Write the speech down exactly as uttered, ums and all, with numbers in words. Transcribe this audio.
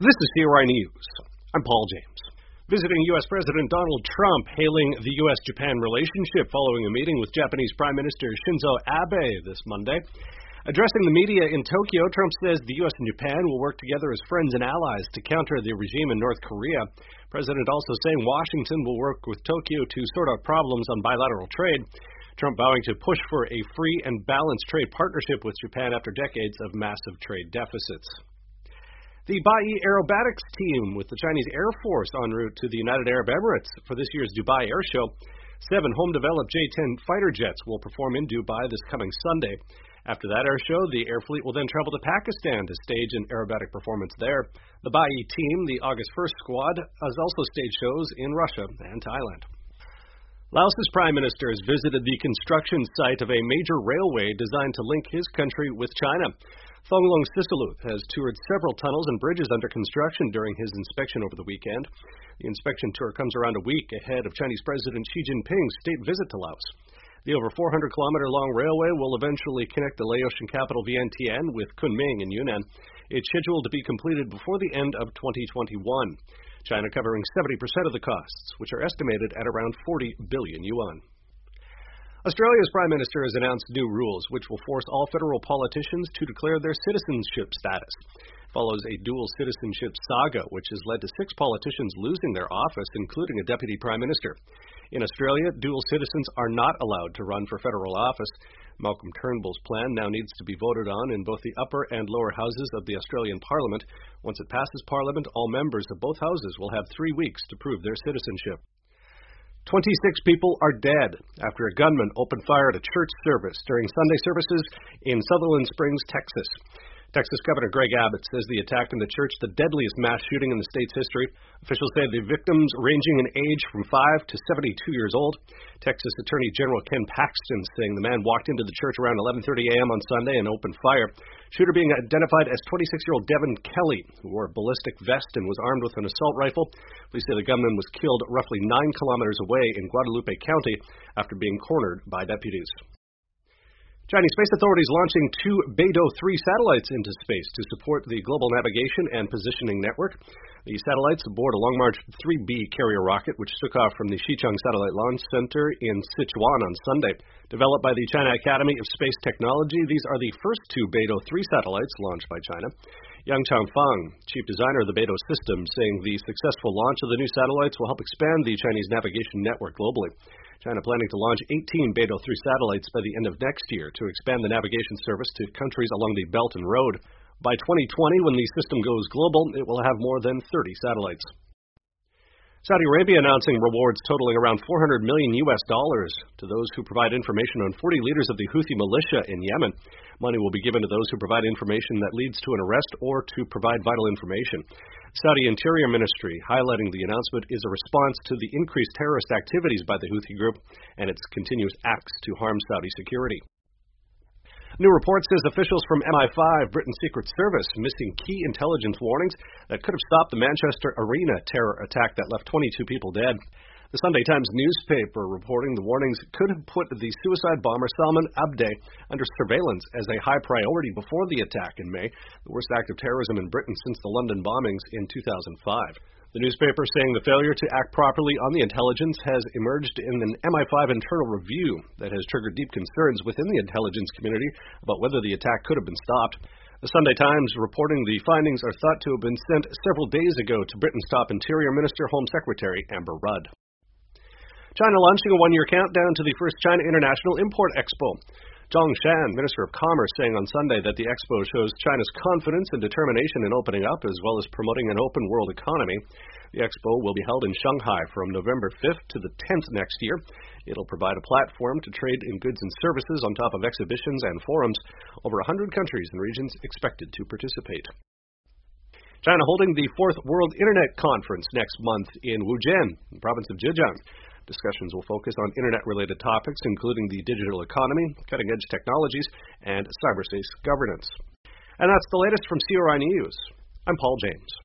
This is C R I News. I'm Paul James. Visiting U S President Donald Trump hailing the U S Japan relationship following a meeting with Japanese Prime Minister Shinzo Abe this Monday. Addressing the media in Tokyo, Trump says the U S and Japan will work together as friends and allies to counter the regime in North Korea. President also saying Washington will work with Tokyo to sort out problems on bilateral trade. Trump vowing to push for a free and balanced trade partnership with Japan after decades of massive trade deficits. The Bai Aerobatics team with the Chinese Air Force en route to the United Arab Emirates for this year's Dubai Air Show. Seven home-developed J ten fighter jets will perform in Dubai this coming Sunday. After that air show, the air fleet will then travel to Pakistan to stage an aerobatic performance there. The Bai team, the August first squad, has also staged shows in Russia and Thailand. Laos's prime minister has visited the construction site of a major railway designed to link his country with China. Thonglong Sisaluth has toured several tunnels and bridges under construction during his inspection over the weekend. The inspection tour comes around a week ahead of Chinese President Xi Jinping's state visit to Laos. The over four hundred kilometer long railway will eventually connect the Laotian capital Vientiane with Kunming in Yunnan. It's scheduled to be completed before the end of twenty twenty-one. China covering seventy percent of the costs, which are estimated at around forty billion yuan. Australia's Prime Minister has announced new rules which will force all federal politicians to declare their citizenship status. It follows a dual citizenship saga which has led to six politicians losing their office, including a deputy prime minister. In Australia, dual citizens are not allowed to run for federal office. Malcolm Turnbull's plan now needs to be voted on in both the upper and lower houses of the Australian Parliament. Once it passes Parliament, all members of both houses will have three weeks to prove their citizenship. twenty-six people are dead after a gunman opened fire at a church service during Sunday services in Sutherland Springs, Texas. Texas Governor Greg Abbott says the attack in the church the deadliest mass shooting in the state's history. Officials say the victims ranging in age from five to seventy-two years old. Texas Attorney General Ken Paxton saying the man walked into the church around eleven thirty a.m. on Sunday and opened fire. Shooter being identified as twenty-six-year-old Devin Kelly, who wore a ballistic vest and was armed with an assault rifle. Police say the gunman was killed roughly nine kilometers away in Guadalupe County after being cornered by deputies. Chinese space authorities launching two Beidou three satellites into space to support the global navigation and positioning network. The satellites aboard a Long March three B carrier rocket, which took off from the Xichang Satellite Launch Center in Sichuan on Sunday. Developed by the China Academy of Space Technology, these are the first two Beidou three satellites launched by China. Yang Changfang, chief designer of the Beidou system, saying the successful launch of the new satellites will help expand the Chinese navigation network globally. China planning to launch eighteen Beidou three satellites by the end of next year to expand the navigation service to countries along the Belt and Road. By twenty twenty, when the system goes global, it will have more than thirty satellites. Saudi Arabia announcing rewards totaling around four hundred million U S dollars to those who provide information on forty leaders of the Houthi militia in Yemen. Money will be given to those who provide information that leads to an arrest or to provide vital information. Saudi Interior Ministry highlighting the announcement is a response to the increased terrorist activities by the Houthi group and its continuous acts to harm Saudi security. New report says officials from M I five, Britain's Secret Service, missing key intelligence warnings that could have stopped the Manchester Arena terror attack that left twenty-two people dead. The Sunday Times newspaper reporting the warnings could have put the suicide bomber Salman Abdeh under surveillance as a high priority before the attack in May, the worst act of terrorism in Britain since the London bombings in two thousand five. The newspaper saying the failure to act properly on the intelligence has emerged in an M I five internal review that has triggered deep concerns within the intelligence community about whether the attack could have been stopped. The Sunday Times reporting the findings are thought to have been sent several days ago to Britain's top Interior Minister, Home Secretary Amber Rudd. China launching a one-year countdown to the first China International Import Expo. Zhang Shan, Minister of Commerce, saying on Sunday that the expo shows China's confidence and determination in opening up as well as promoting an open world economy. The expo will be held in Shanghai from November fifth to the tenth next year. It'll provide a platform to trade in goods and services on top of exhibitions and forums. Over one hundred countries and regions expected to participate. China holding the fourth World Internet Conference next month in Wuzhen, the province of Zhejiang. Discussions will focus on internet-related topics, including the digital economy, cutting-edge technologies, and cyberspace governance. And that's the latest from C R I News. I'm Paul James.